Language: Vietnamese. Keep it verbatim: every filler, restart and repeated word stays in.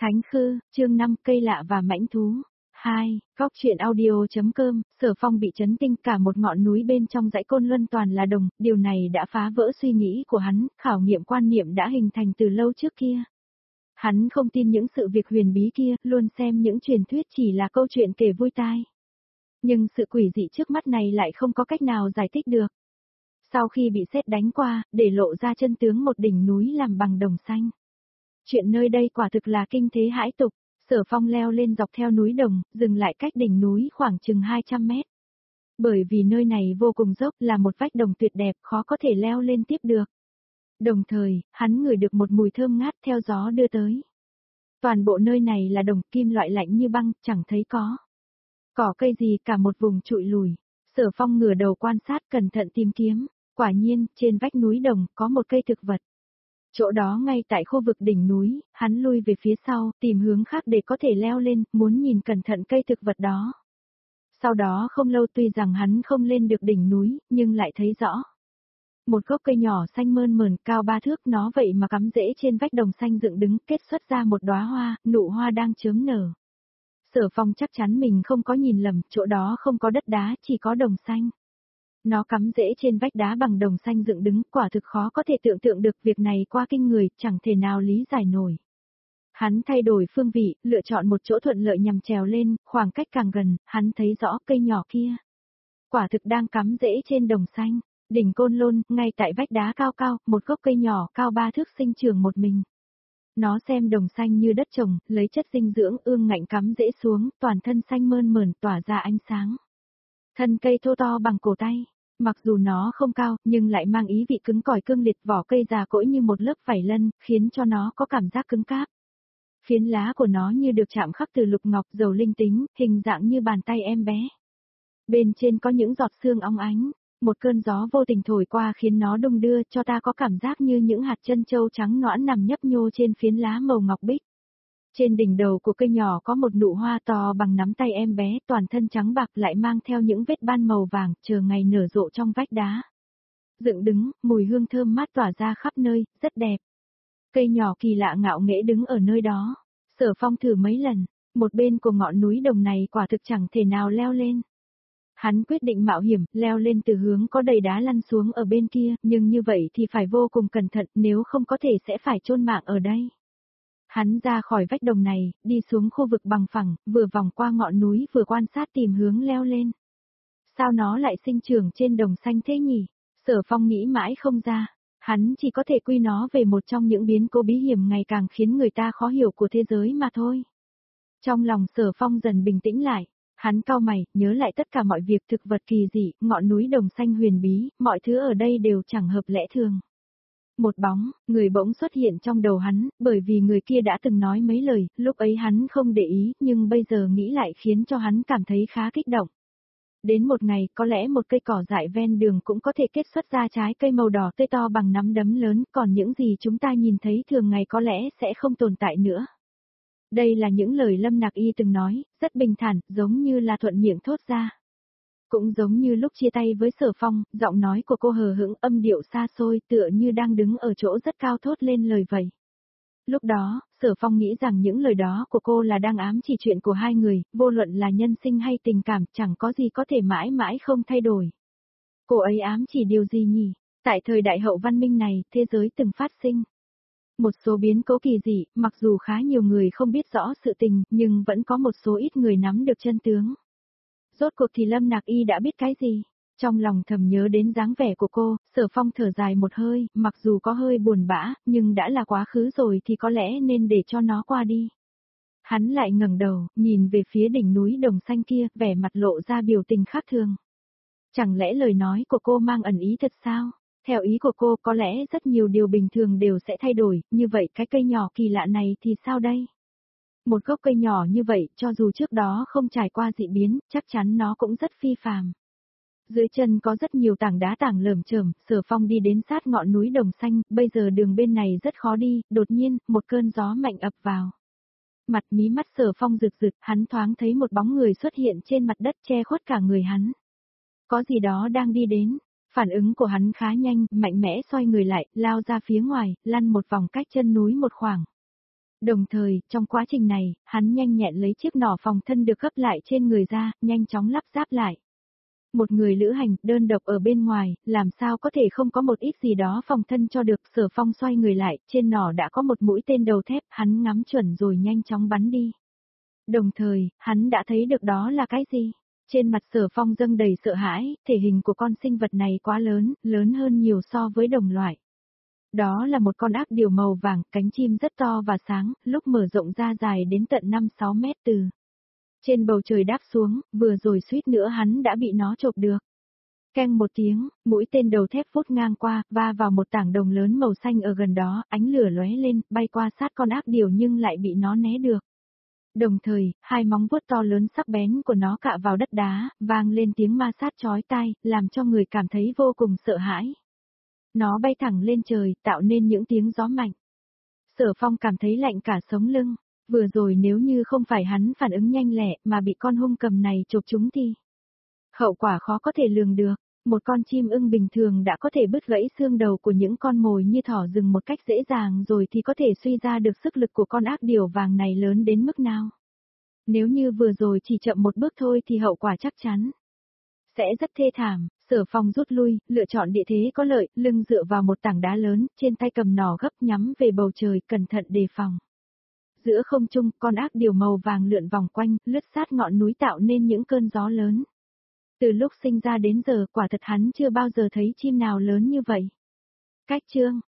Thánh Khư, chương năm cây lạ và mãnh thú. hai. Góc truyện audio.com, Sở Phong bị chấn kinh, cả một ngọn núi bên trong dãy Côn Luân toàn là đồng, điều này đã phá vỡ suy nghĩ của hắn, khảo nghiệm quan niệm đã hình thành từ lâu trước kia. Hắn không tin những sự việc huyền bí kia, luôn xem những truyền thuyết chỉ là câu chuyện kể vui tai. Nhưng sự quỷ dị trước mắt này lại không có cách nào giải thích được. Sau khi bị sét đánh qua, để lộ ra chân tướng một đỉnh núi làm bằng đồng xanh. Chuyện nơi đây quả thực là kinh thế hãi tục. Sở Phong leo lên dọc theo núi đồng, dừng lại cách đỉnh núi khoảng chừng hai trăm mét. Bởi vì nơi này vô cùng dốc, là một vách đồng tuyệt đẹp, khó có thể leo lên tiếp được. Đồng thời, hắn ngửi được một mùi thơm ngát theo gió đưa tới. Toàn bộ nơi này là đồng, kim loại lạnh như băng, chẳng thấy có cỏ cây gì, cả một vùng trụi lùi. Sở Phong ngửa đầu quan sát, cẩn thận tìm kiếm. Quả nhiên, trên vách núi đồng có một cây thực vật. Chỗ đó ngay tại khu vực đỉnh núi, hắn lui về phía sau, tìm hướng khác để có thể leo lên, muốn nhìn cẩn thận cây thực vật đó. Sau đó không lâu, tuy rằng hắn không lên được đỉnh núi, nhưng lại thấy rõ. Một gốc cây nhỏ xanh mơn mởn, cao ba thước, nó vậy mà cắm rễ trên vách đồng xanh dựng đứng, kết xuất ra một đóa hoa, nụ hoa đang chớm nở. Sở Phong chắc chắn mình không có nhìn lầm, chỗ đó không có đất đá, chỉ có đồng xanh. Nó cắm rễ trên vách đá bằng đồng xanh dựng đứng, quả thực khó có thể tưởng tượng được, việc này qua kinh người, chẳng thể nào lý giải nổi. Hắn thay đổi phương vị, lựa chọn một chỗ thuận lợi nhằm trèo lên, khoảng cách càng gần, hắn thấy rõ cây nhỏ kia. Quả thực đang cắm rễ trên đồng xanh, đỉnh Côn Lôn, ngay tại vách đá cao cao, một gốc cây nhỏ cao ba thước sinh trưởng một mình. Nó xem đồng xanh như đất trồng, lấy chất dinh dưỡng ương ngạnh cắm rễ xuống, toàn thân xanh mơn mởn tỏa ra ánh sáng. Thân cây thô to bằng cổ tay. Mặc dù nó không cao, nhưng lại mang ý vị cứng cỏi cương liệt, vỏ cây già cỗi như một lớp vảy lân, khiến cho nó có cảm giác cứng cáp. Phiến lá của nó như được chạm khắc từ lục ngọc, dầu linh tính, hình dạng như bàn tay em bé. Bên trên có những giọt sương óng ánh, một cơn gió vô tình thổi qua khiến nó đung đưa, cho ta có cảm giác như những hạt chân châu trắng nõn nằm nhấp nhô trên phiến lá màu ngọc bích. Trên đỉnh đầu của cây nhỏ có một nụ hoa to bằng nắm tay em bé, toàn thân trắng bạc, lại mang theo những vết ban màu vàng, chờ ngày nở rộ trong vách đá. Dựng đứng, mùi hương thơm mát tỏa ra khắp nơi, rất đẹp. Cây nhỏ kỳ lạ ngạo nghễ đứng ở nơi đó. Sở Phong thử mấy lần, một bên của ngọn núi đồng này quả thực chẳng thể nào leo lên. Hắn quyết định mạo hiểm, leo lên từ hướng có đầy đá lăn xuống ở bên kia, nhưng như vậy thì phải vô cùng cẩn thận, nếu không có thể sẽ phải chôn mạng ở đây. Hắn ra khỏi vách đồng này, đi xuống khu vực bằng phẳng, vừa vòng qua ngọn núi vừa quan sát tìm hướng leo lên. Sao nó lại sinh trưởng trên đồng xanh thế nhỉ? Sở Phong nghĩ mãi không ra, hắn chỉ có thể quy nó về một trong những biến cố bí hiểm ngày càng khiến người ta khó hiểu của thế giới mà thôi. Trong lòng Sở Phong dần bình tĩnh lại, hắn cau mày, nhớ lại tất cả mọi việc, thực vật kỳ dị, ngọn núi đồng xanh huyền bí, mọi thứ ở đây đều chẳng hợp lẽ thường. Một bóng, người bỗng xuất hiện trong đầu hắn, bởi vì người kia đã từng nói mấy lời, lúc ấy hắn không để ý, nhưng bây giờ nghĩ lại khiến cho hắn cảm thấy khá kích động. Đến một ngày, có lẽ một cây cỏ dại ven đường cũng có thể kết xuất ra trái cây màu đỏ tươi to bằng nắm đấm lớn, còn những gì chúng ta nhìn thấy thường ngày có lẽ sẽ không tồn tại nữa. Đây là những lời Lâm Nạc Y từng nói, rất bình thản, giống như là thuận miệng thốt ra. Cũng giống như lúc chia tay với Sở Phong, giọng nói của cô hờ hững, âm điệu xa xôi, tựa như đang đứng ở chỗ rất cao thốt lên lời vậy. Lúc đó, Sở Phong nghĩ rằng những lời đó của cô là đang ám chỉ chuyện của hai người, vô luận là nhân sinh hay tình cảm, chẳng có gì có thể mãi mãi không thay đổi. Cô ấy ám chỉ điều gì nhỉ? Tại thời đại hậu văn minh này, thế giới từng phát sinh một số biến cố kỳ dị, mặc dù khá nhiều người không biết rõ sự tình, nhưng vẫn có một số ít người nắm được chân tướng. Rốt cuộc thì Lâm Nạc Y đã biết cái gì? Trong lòng thầm nhớ đến dáng vẻ của cô, Sở Phong thở dài một hơi, mặc dù có hơi buồn bã, nhưng đã là quá khứ rồi thì có lẽ nên để cho nó qua đi. Hắn lại ngẩng đầu, nhìn về phía đỉnh núi đồng xanh kia, vẻ mặt lộ ra biểu tình khác thường. Chẳng lẽ lời nói của cô mang ẩn ý thật sao? Theo ý của cô, có lẽ rất nhiều điều bình thường đều sẽ thay đổi, như vậy cái cây nhỏ kỳ lạ này thì sao đây? Một gốc cây nhỏ như vậy, cho dù trước đó không trải qua dị biến, chắc chắn nó cũng rất phi phàm. Dưới chân có rất nhiều tảng đá tảng lởm chởm, Sở Phong đi đến sát ngọn núi đồng xanh, bây giờ đường bên này rất khó đi, đột nhiên, một cơn gió mạnh ập vào. Mặt mí mắt Sở Phong rực rực, hắn thoáng thấy một bóng người xuất hiện trên mặt đất che khuất cả người hắn. Có gì đó đang đi đến, phản ứng của hắn khá nhanh, mạnh mẽ xoay người lại, lao ra phía ngoài, lăn một vòng cách chân núi một khoảng. Đồng thời, trong quá trình này, hắn nhanh nhẹn lấy chiếc nỏ phòng thân được gấp lại trên người ra, nhanh chóng lắp ráp lại. Một người lữ hành, đơn độc ở bên ngoài, làm sao có thể không có một ít gì đó phòng thân cho được. Sở Phong xoay người lại, trên nỏ đã có một mũi tên đầu thép, hắn ngắm chuẩn rồi nhanh chóng bắn đi. Đồng thời, hắn đã thấy được đó là cái gì? Trên mặt Sở Phong dâng đầy sợ hãi, thể hình của con sinh vật này quá lớn, lớn hơn nhiều so với đồng loại. Đó là một con ác điểu màu vàng, cánh chim rất to và sáng, lúc mở rộng ra dài đến tận năm sáu mét từ trên bầu trời đáp xuống, vừa rồi suýt nữa hắn đã bị nó chộp được. Keng một tiếng, mũi tên đầu thép vút ngang qua, va vào một tảng đồng lớn màu xanh ở gần đó, ánh lửa lóe lên, bay qua sát con ác điểu nhưng lại bị nó né được. Đồng thời, hai móng vuốt to lớn sắc bén của nó cạ vào đất đá, vang lên tiếng ma sát chói tai, làm cho người cảm thấy vô cùng sợ hãi. Nó bay thẳng lên trời, tạo nên những tiếng gió mạnh. Sở Phong cảm thấy lạnh cả sống lưng, vừa rồi nếu như không phải hắn phản ứng nhanh lẹ mà bị con hung cầm này chộp chúng thì hậu quả khó có thể lường được. Một con chim ưng bình thường đã có thể bứt gãy xương đầu của những con mồi như thỏ rừng một cách dễ dàng rồi thì có thể suy ra được sức lực của con ác điểu vàng này lớn đến mức nào. Nếu như vừa rồi chỉ chậm một bước thôi thì hậu quả chắc chắn sẽ rất thê thảm. Sở Phong rút lui, lựa chọn địa thế có lợi, lưng dựa vào một tảng đá lớn, trên tay cầm nỏ gấp nhắm về bầu trời, cẩn thận đề phòng. Giữa không trung, con ác điểu màu vàng lượn vòng quanh, lướt sát ngọn núi tạo nên những cơn gió lớn. Từ lúc sinh ra đến giờ, quả thật hắn chưa bao giờ thấy chim nào lớn như vậy. Cách chương